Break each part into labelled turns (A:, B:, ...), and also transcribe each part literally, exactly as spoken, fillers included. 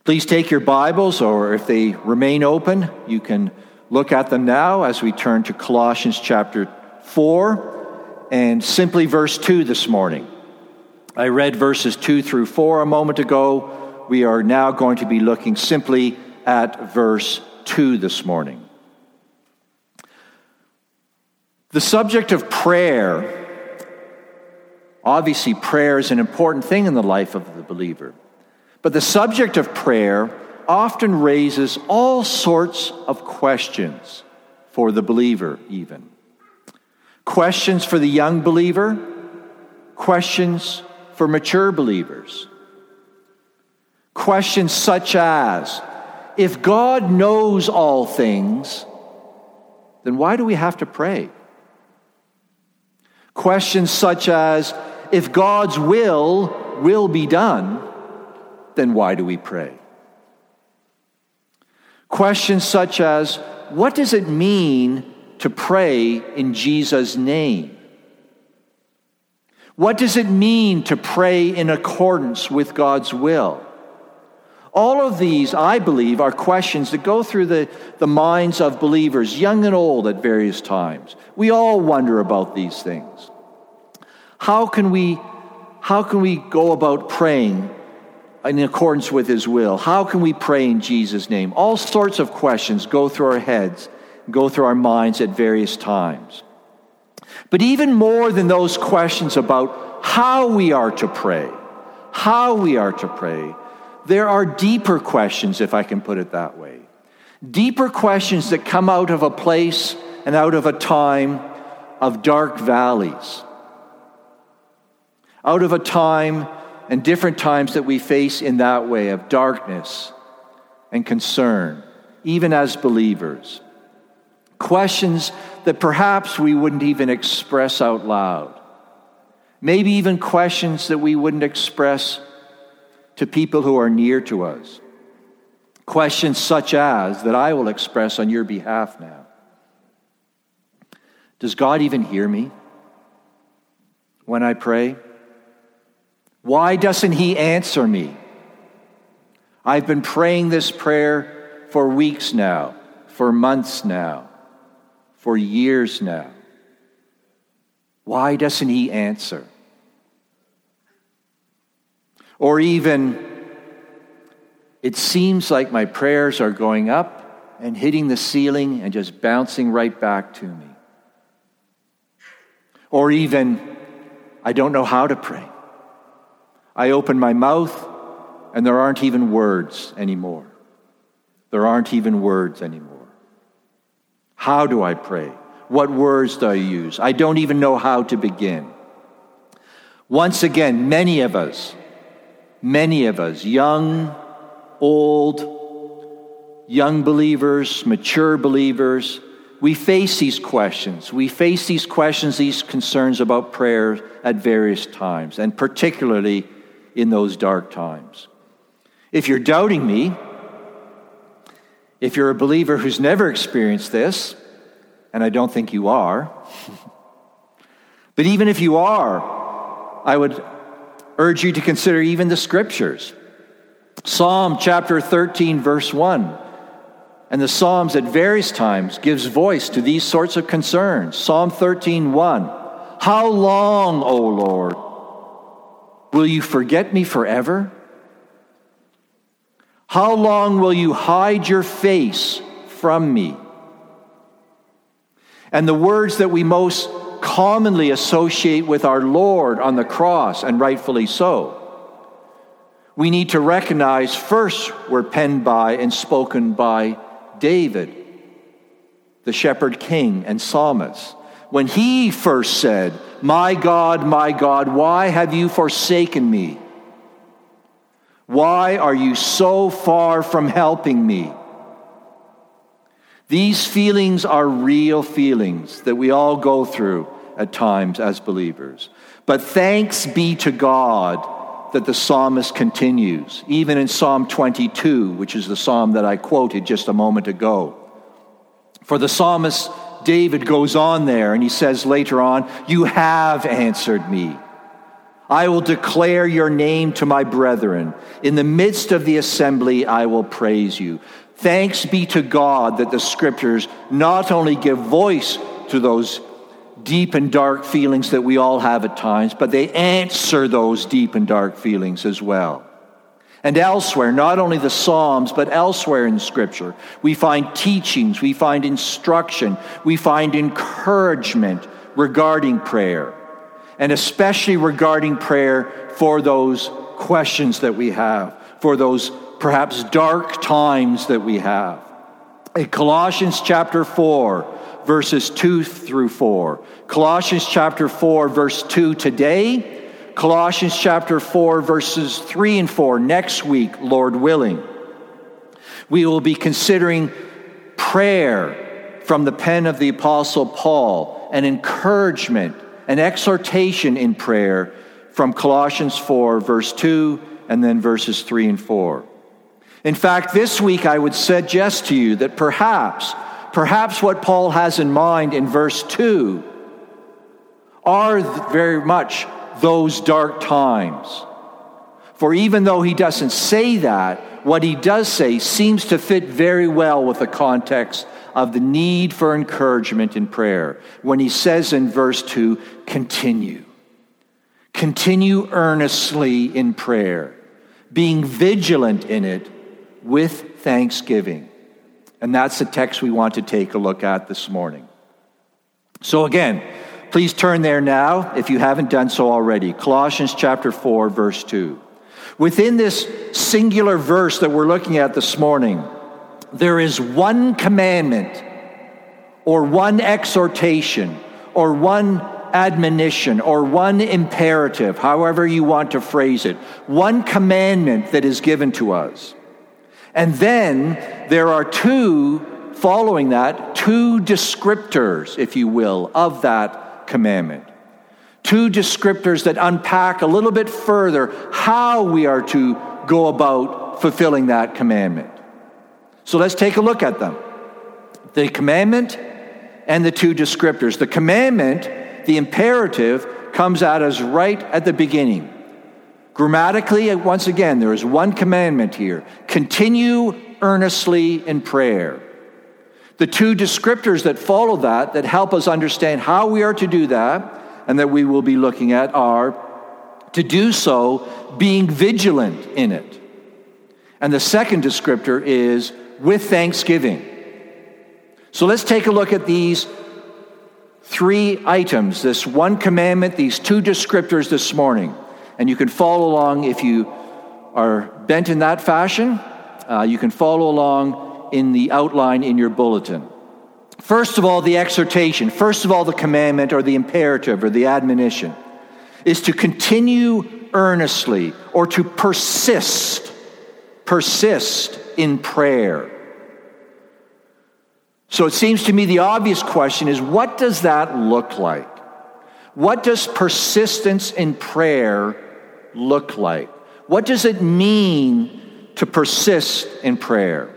A: Please take your Bibles, or if they remain open, you can look at them now as we turn to Colossians chapter four and simply verse two this morning. I read verses two through four a moment ago. We are now going to be looking simply at verse two this morning. The subject of prayer, obviously prayer is an important thing in the life of the believer. But the subject of prayer often raises all sorts of questions for the believer even. Questions for the young believer, questions for mature believers. Questions such as, if God knows all things, then why do we have to pray? Questions such as, if God's will will be done, then why do we pray? Questions such as, what does it mean to pray in Jesus' name? What does it mean to pray in accordance with God's will? All of these, I believe, are questions that go through the, the minds of believers, young and old at various times. We all wonder about these things. How can we, how can we go about praying in accordance with His will? How can we pray in Jesus' name? All sorts of questions go through our heads, go through our minds at various times. But even more than those questions about how we are to pray, how we are to pray, there are deeper questions, if I can put it that way. Deeper questions that come out of a place and out of a time of dark valleys. Out of a time and different times that we face in that way of darkness and concern, even as believers. Questions that perhaps we wouldn't even express out loud. Maybe even questions that we wouldn't express to people who are near to us. Questions such as, that I will express on your behalf now. Does God even hear me when I pray? Why doesn't He answer me? I've been praying this prayer for weeks now, for months now, for years now. Why doesn't He answer? Or even, it seems like my prayers are going up and hitting the ceiling and just bouncing right back to me. Or even, I don't know how to pray. I open my mouth and there aren't even words anymore. There aren't even words anymore. How do I pray? What words do I use? I don't even know how to begin. Once again, many of us, many of us, young, old, young believers, mature believers, we face these questions. We face these questions, these concerns about prayer at various times, and particularly in those dark times. If you're doubting me, if you're a believer who's never experienced this, and I don't think you are, but even if you are, I would urge you to consider even the scriptures. Psalm chapter thirteen, verse one. And the Psalms at various times gives voice to these sorts of concerns. Psalm thirteen, one. How long, O Lord, will you forget me forever? How long will you hide your face from me? And the words that we most commonly associate with our Lord on the cross, and rightfully so, we need to recognize first were penned by and spoken by David, the shepherd king and psalmist. When he first said, "My God, my God, why have you forsaken me? Why are you so far from helping me?" These feelings are real feelings that we all go through at times as believers. But thanks be to God that the psalmist continues, even in Psalm twenty-two, which is the psalm that I quoted just a moment ago. For the psalmist David goes on there and he says later on, "You have answered me. I will declare your name to my brethren. In the midst of the assembly, I will praise you. Thanks be to God that the Scriptures not only give voice to those deep and dark feelings that we all have at times, but they answer those deep and dark feelings as well. And elsewhere, not only the Psalms, but elsewhere in Scripture, we find teachings, we find instruction, we find encouragement regarding prayer, and especially regarding prayer for those questions that we have, for those perhaps dark times that we have. In Colossians chapter four, verses two through four. Colossians chapter four, verse two today. Colossians chapter four, verses three and four next week, Lord willing. We will be considering prayer from the pen of the Apostle Paul, an encouragement, an exhortation in prayer from Colossians four, verse two, and then verses three and four. In fact, this week I would suggest to you that perhaps, perhaps what Paul has in mind in verse two are very much those dark times. For even though he doesn't say that, what he does say seems to fit very well with the context of the need for encouragement in prayer. When he says in verse two, continue. Continue earnestly in prayer, being vigilant in it with thanksgiving. And that's the text we want to take a look at this morning. So again, please turn there now if you haven't done so already. Colossians chapter four, verse two. Within this singular verse that we're looking at this morning, there is one commandment or one exhortation or one admonition or one imperative, however you want to phrase it, one commandment that is given to us. And then there are two, following that, two descriptors, if you will, of that commandment. Two descriptors that unpack a little bit further how we are to go about fulfilling that commandment. So let's take a look at them. The commandment and the two descriptors. The commandment, the imperative, comes at us right at the beginning. Grammatically, once again, there is one commandment here. Continue earnestly in prayer. The two descriptors that follow that, that help us understand how we are to do that, and that we will be looking at, are to do so being vigilant in it. And the second descriptor is with thanksgiving. So let's take a look at these three items, this one commandment, these two descriptors this morning. And you can follow along if you are bent in that fashion. Uh, you can follow along in the outline in your bulletin. First of all, the exhortation. First of all, the commandment or the imperative or the admonition is to continue earnestly or to persist, persist in prayer. So it seems to me the obvious question is, what does that look like? What does persistence in prayer look like? What does it mean to persist in prayer?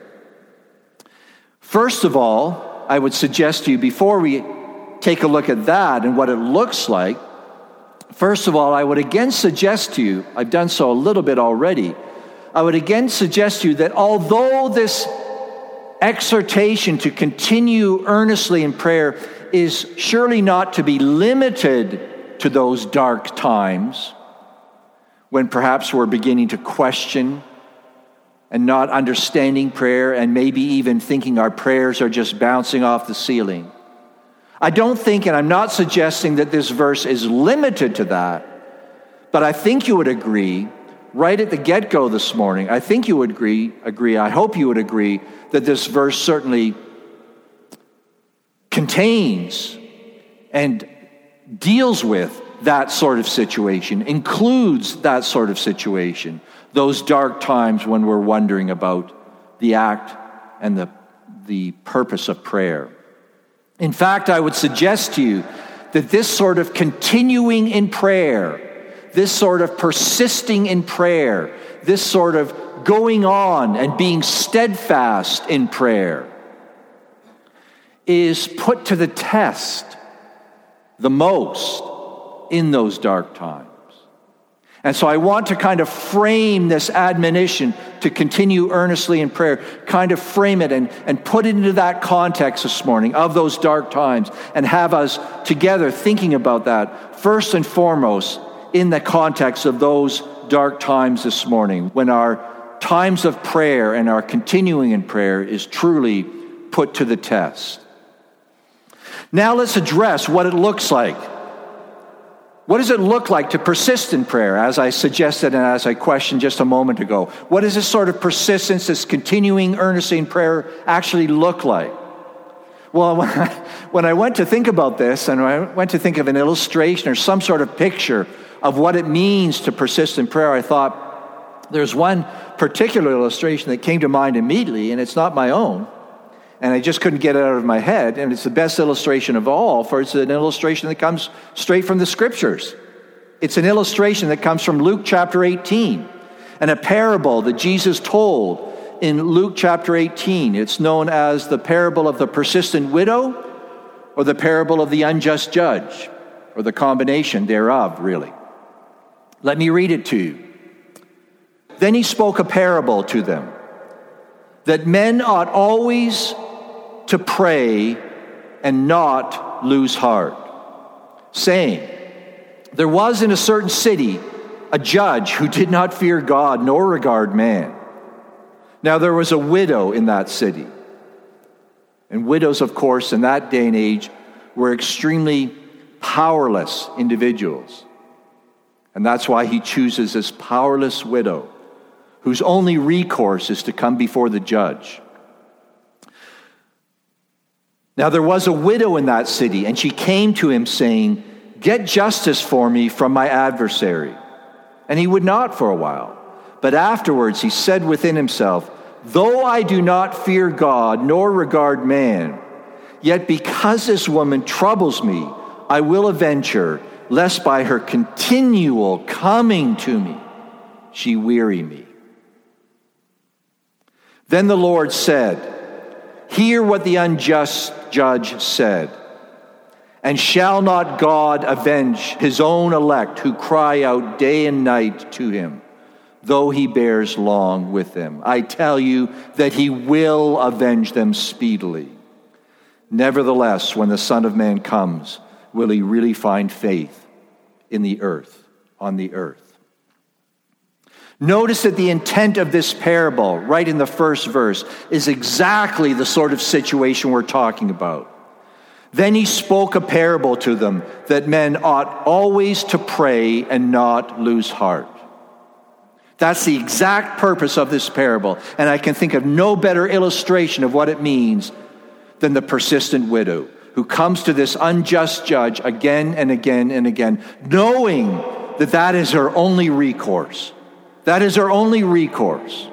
A: First of all, I would suggest to you, before we take a look at that and what it looks like, first of all, I would again suggest to you, I've done so a little bit already, I would again suggest to you that although this exhortation to continue earnestly in prayer is surely not to be limited to those dark times when perhaps we're beginning to question and not understanding prayer and maybe even thinking our prayers are just bouncing off the ceiling. I don't think, and I'm not suggesting that this verse is limited to that, but I think you would agree, right at the get-go this morning, I think you would agree, agree, I hope you would agree, that this verse certainly contains and deals with that sort of situation, includes that sort of situation, those dark times when we're wondering about the act and the, the purpose of prayer. In fact, I would suggest to you that this sort of continuing in prayer, this sort of persisting in prayer, this sort of going on and being steadfast in prayer is put to the test the most in those dark times. And so I want to kind of frame this admonition to continue earnestly in prayer, kind of frame it and, and put it into that context this morning of those dark times, and have us together thinking about that first and foremost in the context of those dark times this morning, when our times of prayer and our continuing in prayer is truly put to the test. Now let's address what it looks like. What does it look like to persist in prayer, as I suggested and as I questioned just a moment ago? What does this sort of persistence, this continuing earnestly in prayer actually look like? Well, when I, when I went to think about this, and I went to think of an illustration or some sort of picture of what it means to persist in prayer, I thought there's one particular illustration that came to mind immediately, and it's not my own, and I just couldn't get it out of my head, and it's the best illustration of all, for it's an illustration that comes straight from the Scriptures. It's an illustration that comes from Luke chapter eighteen, and a parable that Jesus told in Luke chapter eighteen. It's known as the parable of the persistent widow, or the parable of the unjust judge, or the combination thereof, really. Let me read it to you. Then he spoke a parable to them, that men ought always to pray and not lose heart, saying, there was in a certain city a judge who did not fear God nor regard man. Now there was a widow in that city. And widows, of course, in that day and age were extremely powerless individuals. And that's why he chooses this powerless widow, whose only recourse is to come before the judge. Now there was a widow in that city, and she came to him saying, get justice for me from my adversary. And he would not for a while. But afterwards he said within himself, though I do not fear God nor regard man, yet because this woman troubles me, I will avenge her, lest by her continual coming to me she weary me. Then the Lord said, hear what the unjust judge said. And shall not God avenge his own elect who cry out day and night to him, though he bears long with them? I tell you that he will avenge them speedily. Nevertheless, when the Son of Man comes, will he really find faith in the earth, on the earth? Notice that the intent of this parable, right in the first verse, is exactly the sort of situation we're talking about. Then he spoke a parable to them that men ought always to pray and not lose heart. That's the exact purpose of this parable, and I can think of no better illustration of what it means than the persistent widow who comes to this unjust judge again and again and again, knowing that that is her only recourse. That is her only recourse.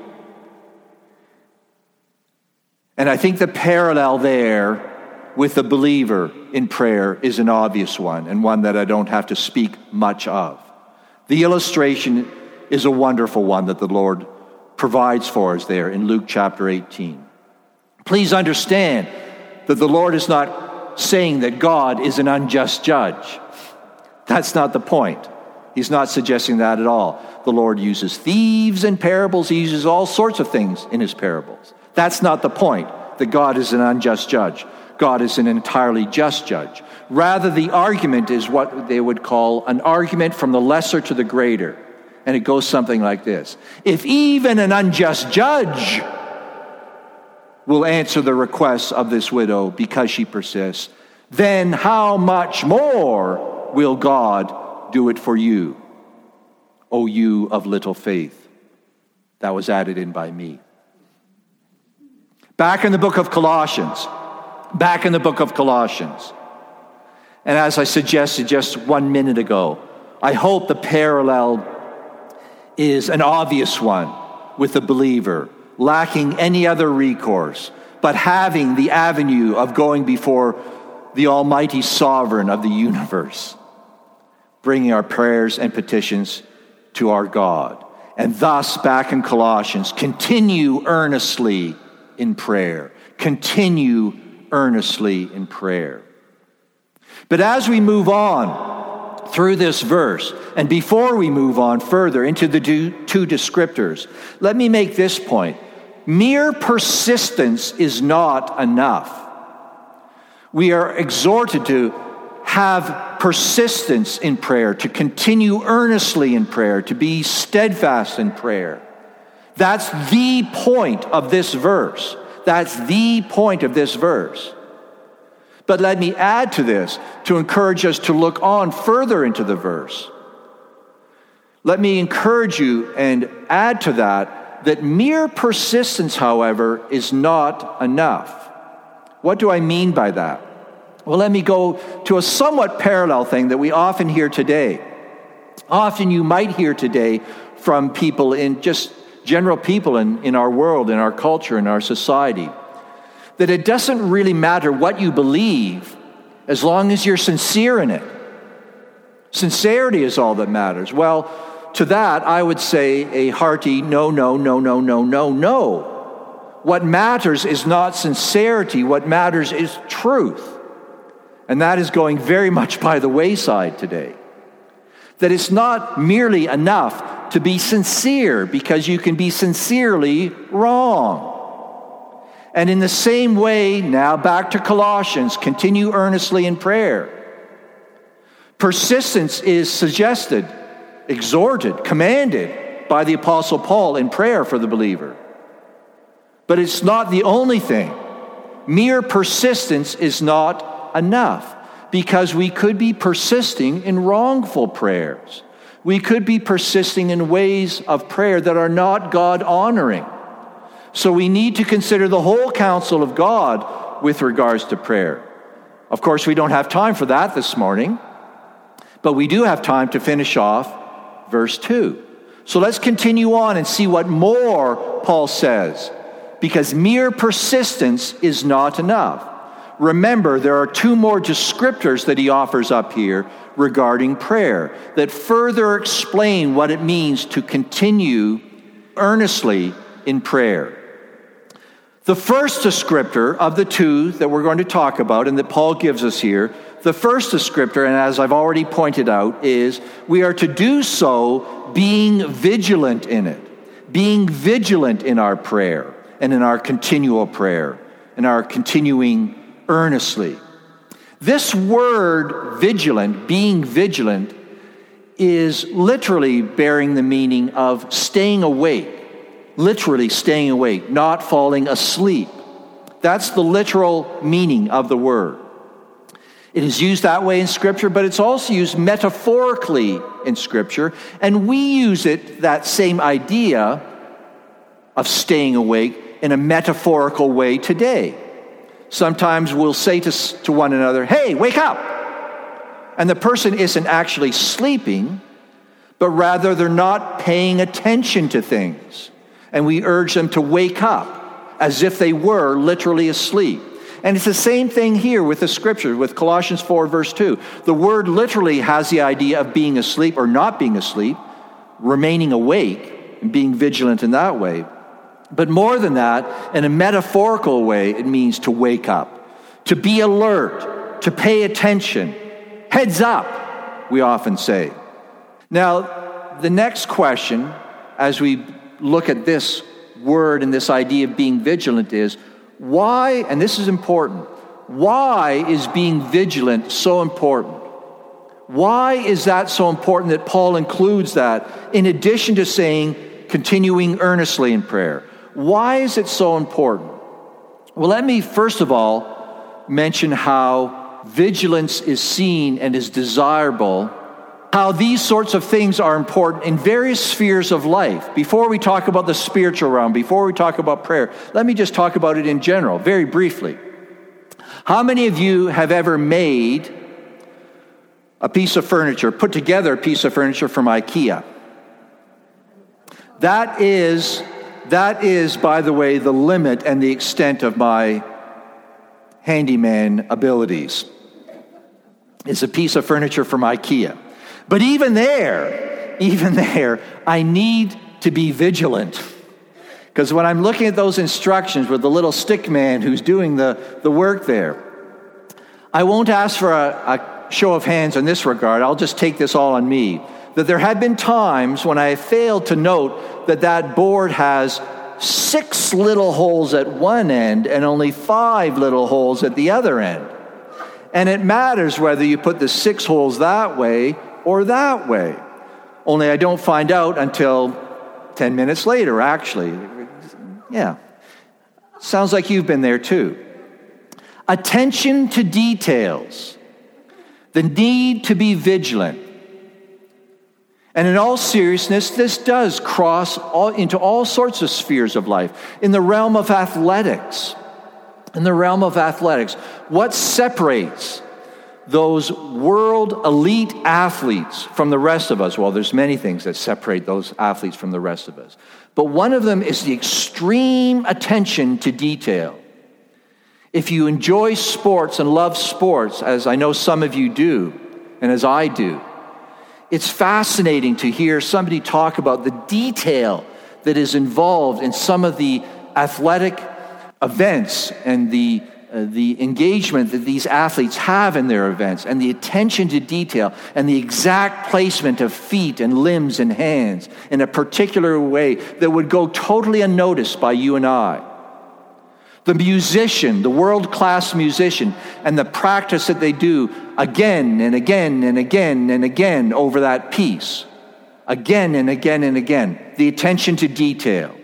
A: And I think the parallel there with the believer in prayer is an obvious one, and one that I don't have to speak much of. The illustration is a wonderful one that the Lord provides for us there in Luke chapter eighteen. Please understand that the Lord is not saying that God is an unjust judge. That's not the point. He's not suggesting that at all. The Lord uses thieves in parables. He uses all sorts of things in his parables. That's not the point, that God is an unjust judge. God is an entirely just judge. Rather, the argument is what they would call an argument from the lesser to the greater. And it goes something like this. If even an unjust judge will answer the requests of this widow because she persists, then how much more will God do it for you, O you of little faith? That was added in by me. Back in the book of Colossians, back in the book of Colossians, and as I suggested just one minute ago, I hope the parallel is an obvious one with the believer, lacking any other recourse, but having the avenue of going before the Almighty Sovereign of the universe, bringing our prayers and petitions to our God. And thus, back in Colossians, continue earnestly in prayer. Continue earnestly in prayer. But as we move on through this verse. And before we move on further into the two descriptors, let me make this point. Mere persistence is not enough. We are exhorted to have persistence in prayer, to continue earnestly in prayer, to be steadfast in prayer. That's the point of this verse. That's the point of this verse. But let me add to this to encourage us to look on further into the verse. Let me encourage you and add to that that mere persistence, however, is not enough. What do I mean by that? Well, let me go to a somewhat parallel thing that we often hear today. Often you might hear today from people in just general people in, in our world, in our culture, in our society, that it doesn't really matter what you believe as long as you're sincere in it. Sincerity is all that matters. Well, to that, I would say a hearty no, no, no, no, no, no, no. What matters is not sincerity. What matters is truth. And that is going very much by the wayside today. That it's not merely enough to be sincere, because you can be sincerely wrong. And in the same way, now back to Colossians, continue earnestly in prayer. Persistence is suggested, exhorted, commanded by the Apostle Paul in prayer for the believer. But it's not the only thing. Mere persistence is not enough, because we could be persisting in wrongful prayers. We could be persisting in ways of prayer that are not God-honoring. So we need to consider the whole counsel of God with regards to prayer. Of course, we don't have time for that this morning, but we do have time to finish off verse two. So let's continue on and see what more Paul says, because mere persistence is not enough. Remember, there are two more descriptors that he offers up here regarding prayer that further explain what it means to continue earnestly in prayer. The first descriptor of the two that we're going to talk about and that Paul gives us here, the first descriptor, and as I've already pointed out, is we are to do so being vigilant in it, being vigilant in our prayer and in our continual prayer, in our continuing earnestly. This word vigilant, being vigilant, is literally bearing the meaning of staying awake, literally staying awake, not falling asleep. That's the literal meaning of the word. It is used that way in Scripture, but it's also used metaphorically in Scripture, and we use it, that same idea of staying awake, in a metaphorical way today. Sometimes we'll say to, to one another, "Hey, wake up!" And the person isn't actually sleeping, but rather they're not paying attention to things. And we urge them to wake up as if they were literally asleep. And it's the same thing here with the Scripture, with Colossians four, verse two. The word literally has the idea of being asleep or not being asleep, remaining awake and being vigilant in that way. But more than that, in a metaphorical way, it means to wake up, to be alert, to pay attention. Heads up, we often say. Now, the next question, as we look at this word and this idea of being vigilant, is why, and this is important, why is being vigilant so important? Why is that so important that Paul includes that in addition to saying continuing earnestly in prayer? Why is it so important? Well, let me first of all mention how vigilance is seen and is desirable, how these sorts of things are important in various spheres of life. Before we talk about the spiritual realm, before we talk about prayer, let me just talk about it in general, very briefly. How many of you have ever made a piece of furniture, put together a piece of furniture from IKEA? That is... That is, by the way, the limit and the extent of my handyman abilities. It's a piece of furniture from IKEA. But even there, even there, I need to be vigilant. Because when I'm looking at those instructions with the little stick man who's doing the, the work there, I won't ask for a, a show of hands in this regard. I'll just take this all on me. That there have been times when I failed to note that that board has six little holes at one end and only five little holes at the other end. And it matters whether you put the six holes that way or that way. Only I don't find out until ten minutes later, actually. Yeah. Sounds like you've been there too. Attention to details. The need to be vigilant. And in all seriousness, this does cross all, into all sorts of spheres of life. In the realm of athletics, in the realm of athletics, what separates those world elite athletes from the rest of us? Well, there's many things that separate those athletes from the rest of us. But one of them is the extreme attention to detail. If you enjoy sports and love sports, as I know some of you do, and as I do, it's fascinating to hear somebody talk about the detail that is involved in some of the athletic events and the uh, the engagement that these athletes have in their events, and the attention to detail and the exact placement of feet and limbs and hands in a particular way that would go totally unnoticed by you and I. The musician, the world-class musician, and the practice that they do again and again and again and again over that piece. Again and again and again. The attention to detail.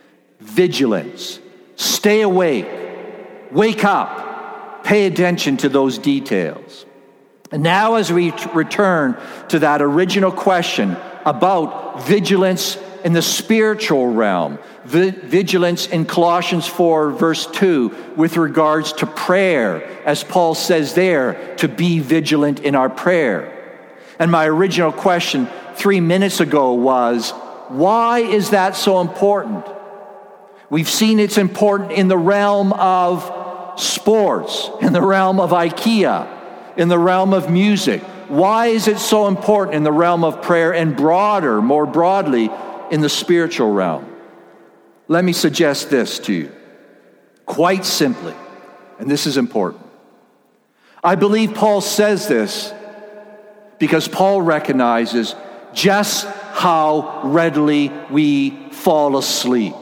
A: Vigilance. Stay awake. Wake up. Pay attention to those details. And now as we t- return to that original question about vigilance in the spiritual realm, vigilance in Colossians four, verse two, with regards to prayer, as Paul says there, to be vigilant in our prayer. And my original question three minutes ago was, why is that so important? We've seen it's important in the realm of sports, in the realm of IKEA, in the realm of music. Why is it so important in the realm of prayer and broader, more broadly, in the spiritual realm? Let me suggest this to you, quite simply, and this is important. I believe Paul says this because Paul recognizes just how readily we fall asleep.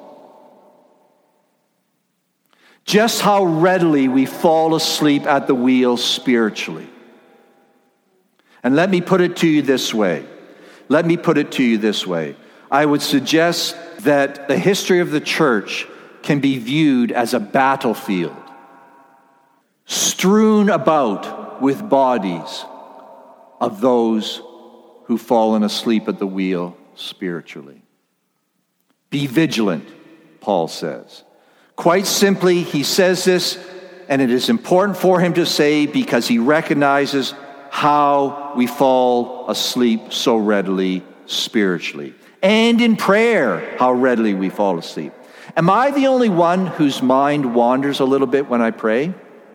A: Just how readily we fall asleep at the wheel spiritually. And let me put it to you this way. Let me put it to you this way. I would suggest that the history of the church can be viewed as a battlefield, strewn about with bodies of those who've fallen asleep at the wheel spiritually. Be vigilant, Paul says. Quite simply, he says this, and it is important for him to say because he recognizes how we fall asleep so readily spiritually. And in prayer, how readily we fall asleep. Am I the only one whose mind wanders a little bit when I pray?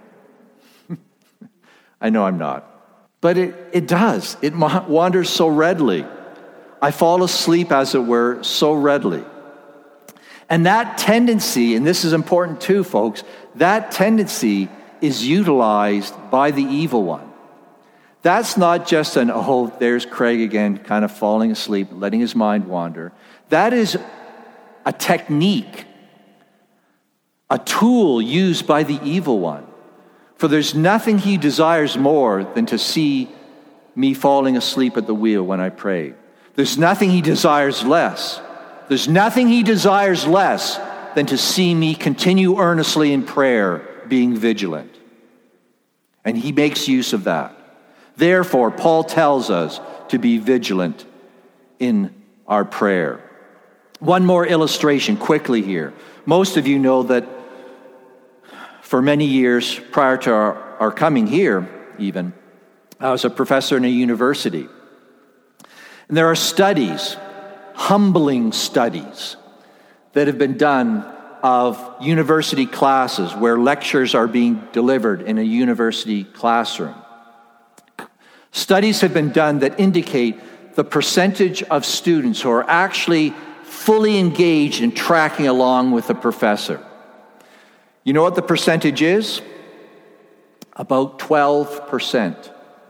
A: I know I'm not. But it, it does. It wanders so readily. I fall asleep, as it were, so readily. And that tendency, and this is important too, folks, that tendency is utilized by the evil one. That's not just an, oh, there's Craig again, kind of falling asleep, letting his mind wander. That is a technique, a tool used by the evil one. For there's nothing he desires more than to see me falling asleep at the wheel when I pray. There's nothing he desires less. There's nothing he desires less than to see me continue earnestly in prayer, being vigilant. And he makes use of that. Therefore, Paul tells us to be vigilant in our prayer. One more illustration quickly here. Most of you know that for many years prior to our, our coming here, even, I was a professor in a university. And there are studies, humbling studies, that have been done of university classes where lectures are being delivered in a university classroom. Studies have been done that indicate the percentage of students who are actually fully engaged in tracking along with the professor. You know what the percentage is? About twelve percent.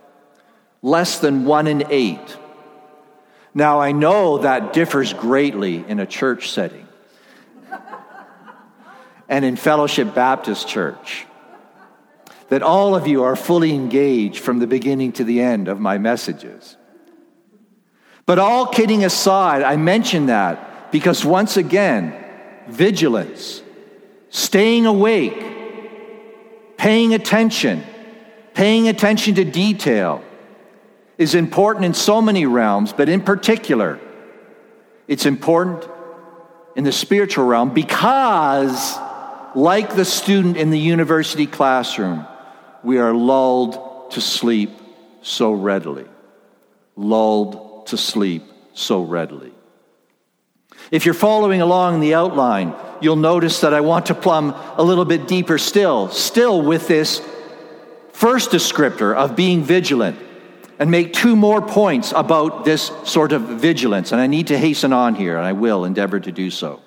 A: less than one in eight. Now, I know that differs greatly in a church setting and in Fellowship Baptist Church, that all of you are fully engaged from the beginning to the end of my messages. But all kidding aside, I mention that because once again, vigilance, staying awake, paying attention, paying attention to detail is important in so many realms, but in particular, it's important in the spiritual realm because, like the student in the university classroom, we are lulled to sleep so readily. Lulled to sleep so readily. If you're following along the outline, you'll notice that I want to plumb a little bit deeper still, still with this first descriptor of being vigilant, and make two more points about this sort of vigilance. And I need to hasten on here, and I will endeavor to do so.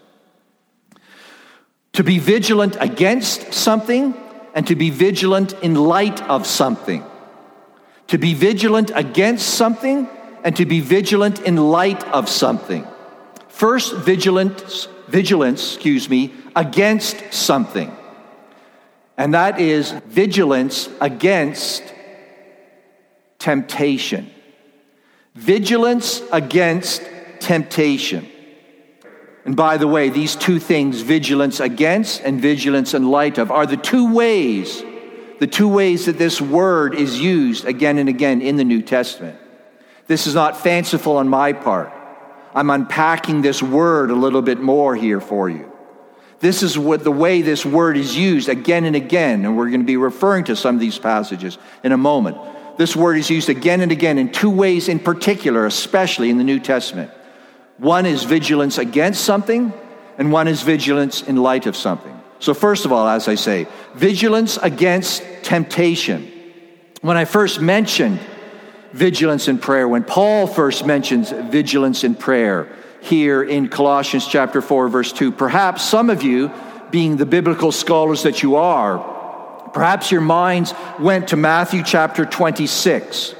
A: To be vigilant against something, and to be vigilant in light of something. To be vigilant against something, and to be vigilant in light of something. First, vigilance, vigilance, excuse me, against something. And that is vigilance against temptation. Vigilance against temptation. And by the way, these two things, vigilance against and vigilance in light of, are the two ways, the two ways that this word is used again and again in the New Testament. This is not fanciful on my part. I'm unpacking this word a little bit more here for you. This is what the way this word is used again and again, and we're going to be referring to some of these passages in a moment. This word is used again and again in two ways in particular, especially in the New Testament. One is vigilance against something, and one is vigilance in light of something. So first of all, as I say, vigilance against temptation. When I first mentioned vigilance in prayer, when Paul first mentions vigilance in prayer here in Colossians chapter four, verse two, perhaps some of you, being the biblical scholars that you are, perhaps your minds went to Matthew chapter twenty-six,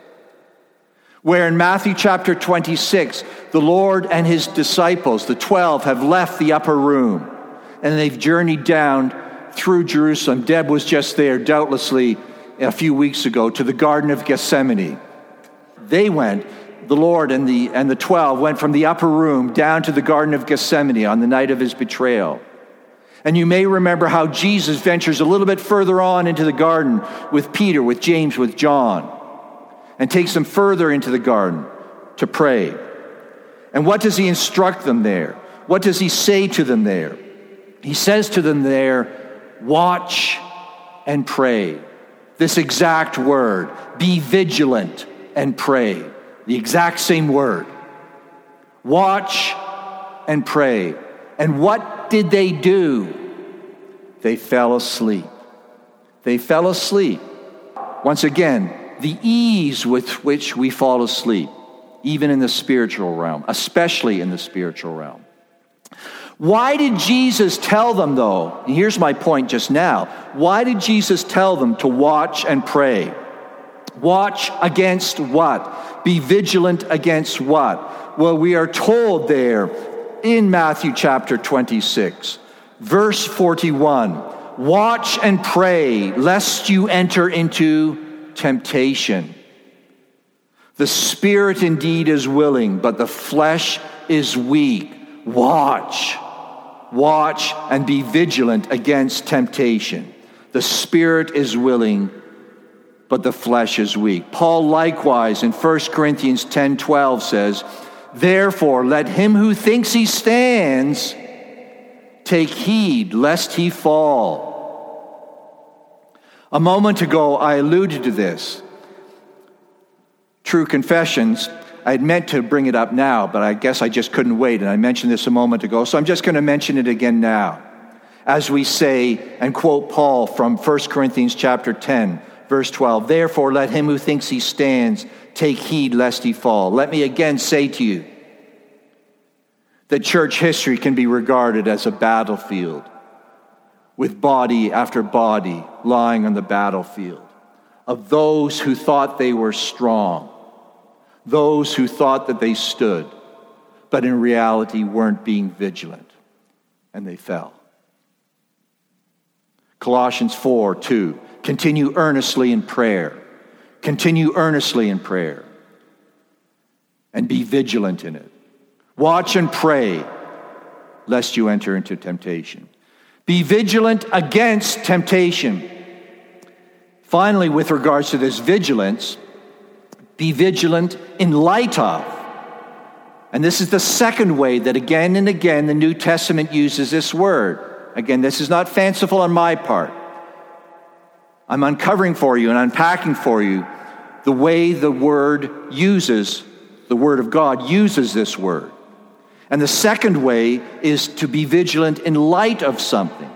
A: where in Matthew chapter twenty-six, the Lord and his disciples, the twelve, have left the upper room, and they've journeyed down through Jerusalem. Deb was just there, doubtlessly, a few weeks ago, to the Garden of Gethsemane. They went, the Lord and the, and the twelve went from the upper room down to the Garden of Gethsemane on the night of his betrayal. And you may remember how Jesus ventures a little bit further on into the garden with Peter, with James, with John, and takes them further into the garden to pray. And what does he instruct them there? What does he say to them there? He says to them there, watch and pray. This exact word, be vigilant and pray. The exact same word. Watch and pray. And what did they do? They fell asleep. They fell asleep. Once again, the ease with which we fall asleep, even in the spiritual realm, especially in the spiritual realm. Why did Jesus tell them, though, and here's my point just now, why did Jesus tell them to watch and pray? Watch against what? Be vigilant against what? Well, we are told there in Matthew chapter twenty-six, verse forty-one, watch and pray lest you enter into temptation. The spirit indeed is willing, but the flesh is weak. Watch. Watch and be vigilant against temptation. The spirit is willing, but the flesh is weak. Paul likewise in First Corinthians ten twelve says, therefore let him who thinks he stands take heed lest he fall. A moment ago I alluded to this. True confessions, I had meant to bring it up now, but I guess I just couldn't wait, and I mentioned this a moment ago, so I'm just going to mention it again now. As we say and quote Paul from First Corinthians chapter ten, verse twelve, therefore let him who thinks he stands take heed lest he fall. Let me again say to you that church history can be regarded as a battlefield with body after body lying on the battlefield. of those who thought they were strong, those who thought that they stood, but in reality weren't being vigilant, and they fell. Colossians four two, continue earnestly in prayer. Continue earnestly in prayer. And be vigilant in it. Watch and pray, lest you enter into temptation. Be vigilant against temptation. Finally, with regards to this vigilance, be vigilant in light of. And this is the second way that again and again the New Testament uses this word. Again, this is not fanciful on my part. I'm uncovering for you and unpacking for you the way the word uses, the word of God uses this word. And the second way is to be vigilant in light of something.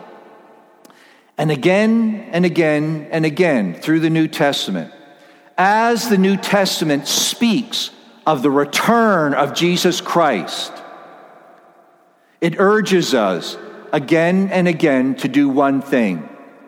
A: And again and again and again through the New Testament, as the New Testament speaks of the return of Jesus Christ, it urges us again and again to do one thing: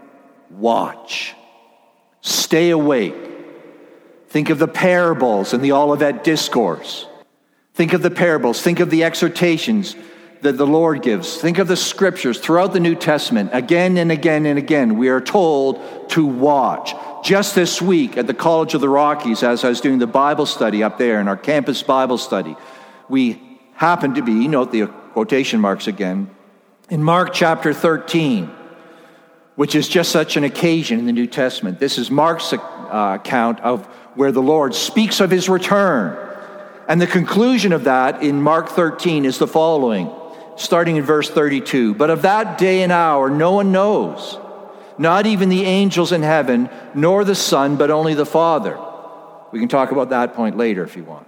A: watch, stay awake. Think of the parables in the Olivet Discourse. Think of the parables. Think of the exhortations that the Lord gives. Think of the scriptures throughout the New Testament. Again and again and again, we are told to watch. Just this week at the College of the Rockies, as I was doing the Bible study up there in our campus Bible study, we happened to be, note the quotation marks again, in Mark chapter thirteen, which is just such an occasion in the New Testament. This is Mark's uh, account of where the Lord speaks of his return. And the conclusion of that in Mark thirteen is the following, starting in verse thirty-two. But of that day and hour no one knows, not even the angels in heaven, nor the Son, but only the Father. We can talk about that point later if you want.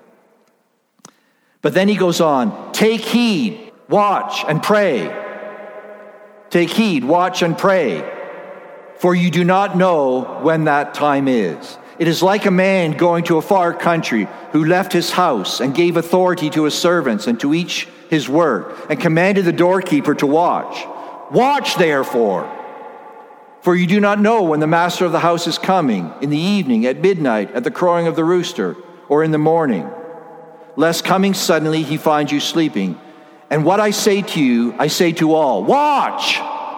A: But then he goes on, take heed, watch and pray. Take heed, watch and pray, for you do not know when that time is. It is like a man going to a far country who left his house and gave authority to his servants and to each his work, and commanded the doorkeeper to watch. Watch, therefore, for you do not know when the master of the house is coming, in the evening, at midnight, at the crowing of the rooster, or in the morning, lest coming suddenly he find you sleeping. And what I say to you, I say to all, watch!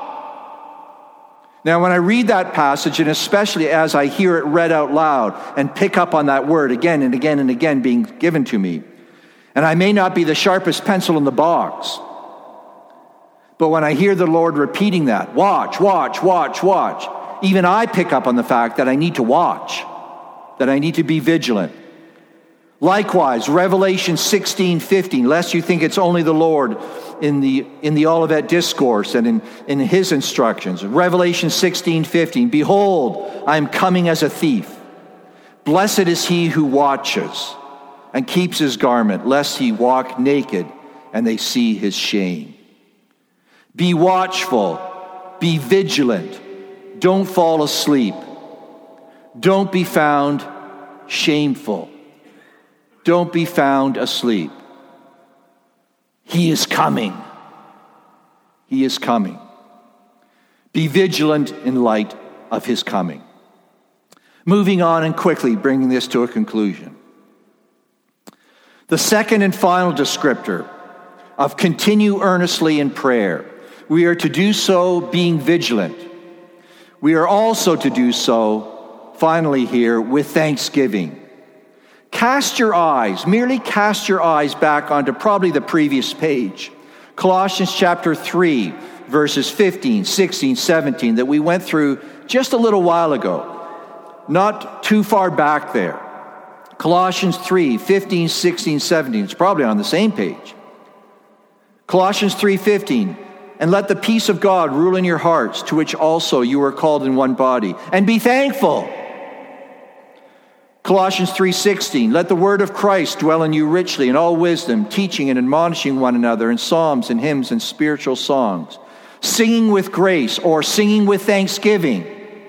A: Now, when I read that passage, and especially as I hear it read out loud and pick up on that word again and again and again being given to me, and I may not be the sharpest pencil in the box, but when I hear the Lord repeating that, watch, watch, watch, watch, even I pick up on the fact that I need to watch, that I need to be vigilant. Likewise, Revelation sixteen fifteen, lest you think it's only the Lord in the in the Olivet Discourse and in, in his instructions. Revelation sixteen fifteen, behold, I am coming as a thief. Blessed is he who watches and keeps his garment, lest he walk naked and they see his shame. Be watchful, be vigilant, don't fall asleep, don't be found shameful. Don't be found asleep. He is coming. He is coming. Be vigilant in light of his coming. Moving on and quickly bringing this to a conclusion. The second and final descriptor of continue earnestly in prayer. We are to do so being vigilant. We are also to do so, finally here, with thanksgiving. Cast your eyes, merely cast your eyes back onto probably the previous page. Colossians chapter three, verses fifteen, sixteen, seventeen, that we went through just a little while ago. Not too far back there. Colossians three, fifteen, sixteen, seventeen. It's probably on the same page. Colossians three, fifteen. And let the peace of God rule in your hearts, to which also you are called in one body. And be thankful. Colossians three sixteen, let the word of Christ dwell in you richly in all wisdom, teaching and admonishing one another in psalms and hymns and spiritual songs, singing with grace or singing with thanksgiving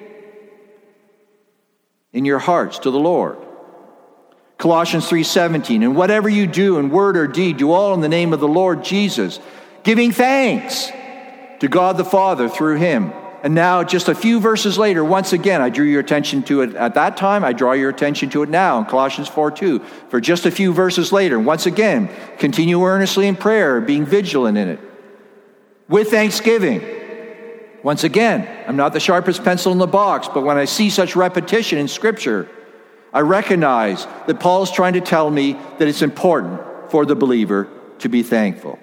A: in your hearts to the Lord. Colossians three seventeen, and whatever you do in word or deed, do all in the name of the Lord Jesus, giving thanks to God the Father through him. And now, just a few verses later, once again, I drew your attention to it at that time. I draw your attention to it now in Colossians four two. For just a few verses later, once again, continue earnestly in prayer, being vigilant in it. With thanksgiving. Once again, I'm not the sharpest pencil in the box, but when I see such repetition in Scripture, I recognize that Paul is trying to tell me that it's important for the believer to be thankful.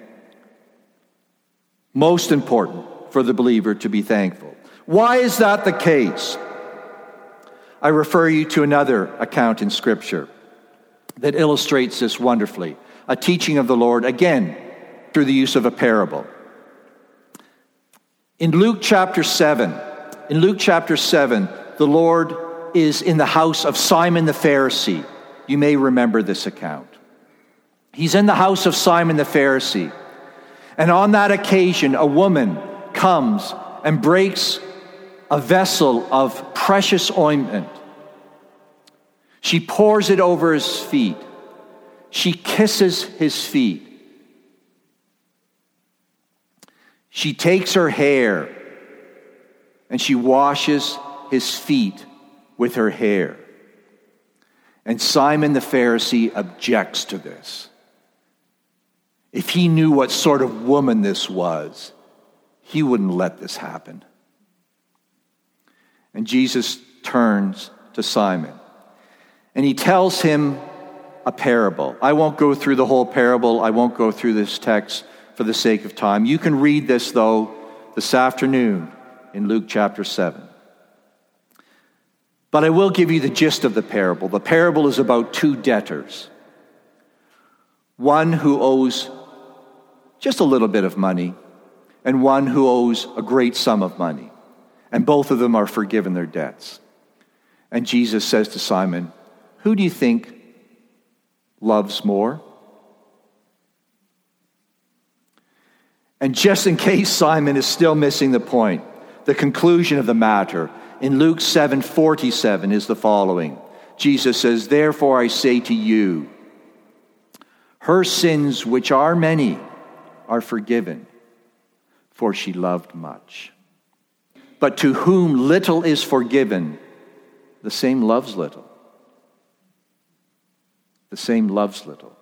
A: Most important for the believer to be thankful. Why is that the case? I refer you to another account in Scripture that illustrates this wonderfully. A teaching of the Lord, again, through the use of a parable. In Luke chapter seven, in Luke chapter seven, the Lord is in the house of Simon the Pharisee. You may remember this account. He's in the house of Simon the Pharisee. And on that occasion, a woman comes and breaks a vessel of precious ointment. She pours it over his feet. She kisses his feet. She takes her hair and she washes his feet with her hair. And Simon the Pharisee objects to this. If he knew what sort of woman this was, he wouldn't let this happen. And Jesus turns to Simon and he tells him a parable. I won't go through the whole parable. I won't go through this text for the sake of time. You can read this, though, this afternoon in Luke chapter seven. But I will give you the gist of the parable. The parable is about two debtors. One who owes just a little bit of money, and one who owes a great sum of money. And both of them are forgiven their debts. And Jesus says to Simon, who do you think loves more? And just in case Simon is still missing the point, the conclusion of the matter in Luke seven forty-seven is the following. Jesus says, therefore I say to you, her sins, which are many, are forgiven, for she loved much. But to whom little is forgiven, the same loves little. The same loves little.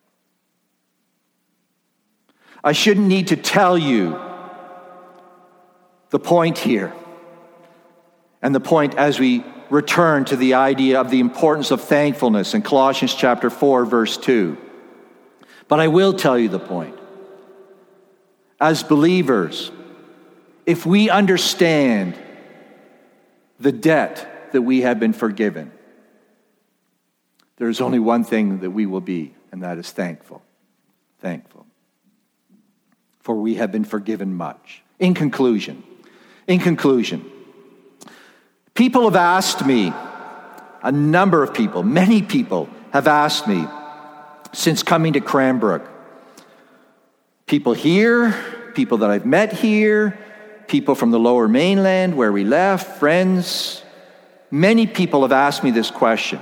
A: I shouldn't need to tell you the point here. And the point as we return to the idea of the importance of thankfulness in Colossians chapter four, verse two. But I will tell you the point. As believers, if we understand the debt that we have been forgiven, there's only one thing that we will be, and that is thankful. Thankful. For we have been forgiven much. In conclusion, in conclusion, people have asked me, a number of people, many people have asked me since coming to Cranbrook. People here, people that I've met here, people from the Lower Mainland where we left, friends. Many people have asked me this question.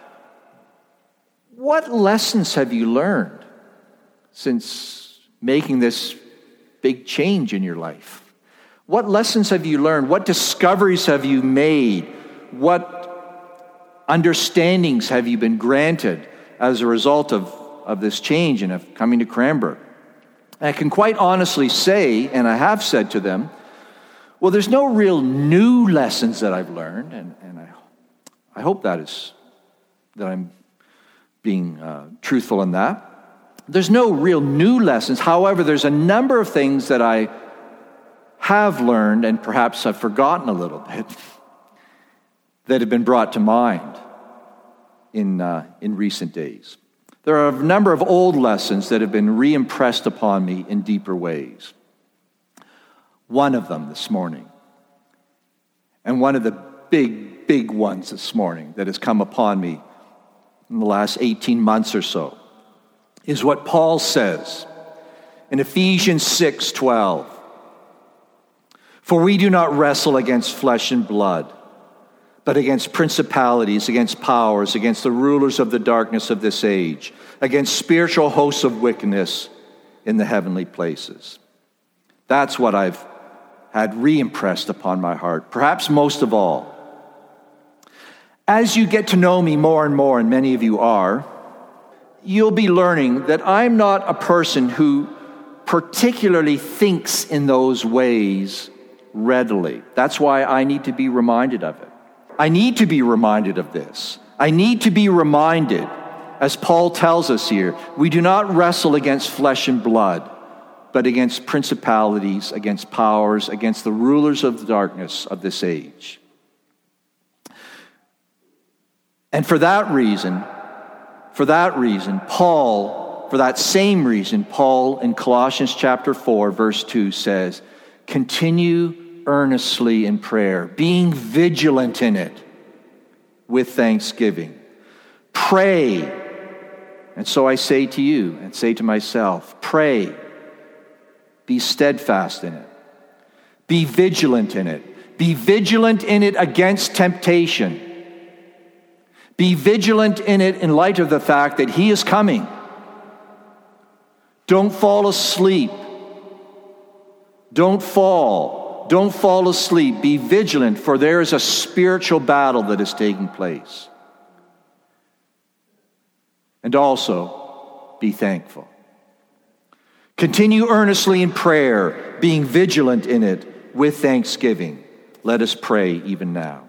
A: What lessons have you learned since making this big change in your life? What lessons have you learned? What discoveries have you made? What understandings have you been granted as a result of, of this change and of coming to Cranbrook? And I can quite honestly say, and I have said to them, well, there's no real new lessons that I've learned, and, and I, I hope that is that I'm being uh, truthful in that. There's no real new lessons. However, there's a number of things that I have learned and perhaps I've forgotten a little bit that have been brought to mind in uh, in recent days. There are a number of old lessons that have been re-impressed upon me in deeper ways. One of them this morning, and one of the big, big ones this morning that has come upon me in the last eighteen months or so, is what Paul says in Ephesians six twelve. For we do not wrestle against flesh and blood, but against principalities, against powers, against the rulers of the darkness of this age, against spiritual hosts of wickedness in the heavenly places. That's what I've had re-impressed upon my heart, perhaps most of all. As you get to know me more and more, and many of you are, you'll be learning that I'm not a person who particularly thinks in those ways readily. That's why I need to be reminded of it. I need to be reminded of this. I need to be reminded, as Paul tells us here, we do not wrestle against flesh and blood, but against principalities, against powers, against the rulers of the darkness of this age. And for that reason, for that reason, Paul, for that same reason, Paul in Colossians chapter four, verse two says, continue earnestly in prayer, being vigilant in it with thanksgiving. Pray. And so I say to you and say to myself, pray. Be steadfast in it. Be vigilant in it. Be vigilant in it against temptation. Be vigilant in it in light of the fact that he is coming. Don't fall asleep. Don't fall. Don't fall asleep. Be vigilant, for there is a spiritual battle that is taking place. And also, be thankful. Continue earnestly in prayer, being vigilant in it with thanksgiving. Let us pray even now.